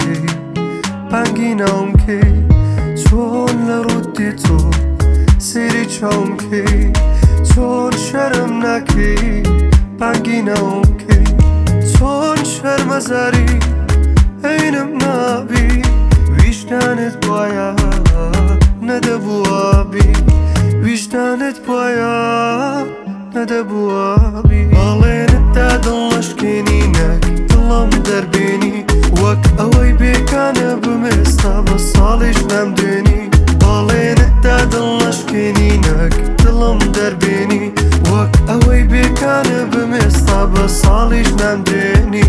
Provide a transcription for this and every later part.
ناکەی بانگی ناوم کەی چۆن لە ڕوودی تۆ سێری چاوم کەی چۆن شەرم ناکەی بانگی ناوم کەی چۆن شەرمەزاری عینم نابی ویژدانت وایە نەدەبووابی ویژدانت وایە نەدەبووابی باڵێنتدا دڵ نەشکێنینەک دڵم دەربێنی وەک ئەوەی بێکانە بمێستا بە ساڵیش نەمدێنی باڵێنتدا دڵ نەشکێنینەک دڵم دەربێنی وەک ئەوەی بێکانە بمێستا بە ساڵیش نەمدێنی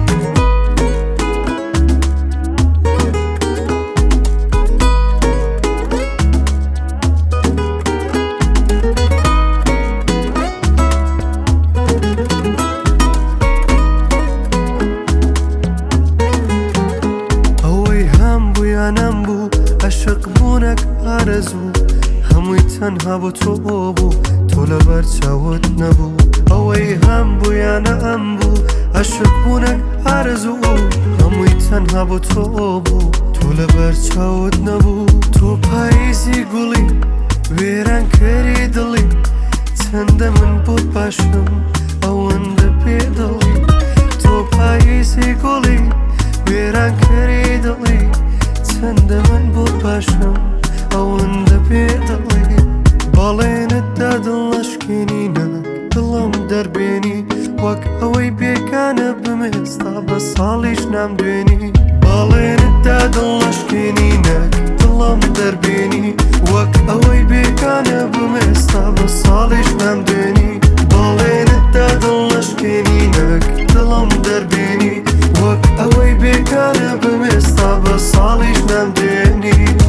نەمبوو عەشق بوونەک ئارەزوو هەمووی تەنها بۆ تۆ بوو تۆ لەبەر چاوت نەبوو ئەوەی هەم بوو یانە ئەم بوو عەشق بوونەک ئارەزوو هەمووی تەنها بۆ تۆ بوو تۆ لەبەر چاوت نەبوو تۆ پاییزی گوڵی وێرانکەری دڵی چەندە من بۆت باشم ئەوەندە پێدڵی تۆ پاییزی گوڵی وێرانکەری دڵی چەندە من بۆت باشم ئەوەندە پێدڵی باڵێنتدا دڵ نەشکێنینەک دڵم دەربێنی وەک ئەوەی بێکانە بمێستا بە ساڵیش نامدوێنی باڵێنتدا دڵ نەشکێنینەک دڵم دەربێنی وەک ئەوەی بێکانە بمێستا بە ساڵیش نامدوێنی باڵێنتدا دڵ نەشکێنینەک دڵم دەربێنی وەک ئەوەی بێکانە بمێستا بە ساڵیش نەمدێنی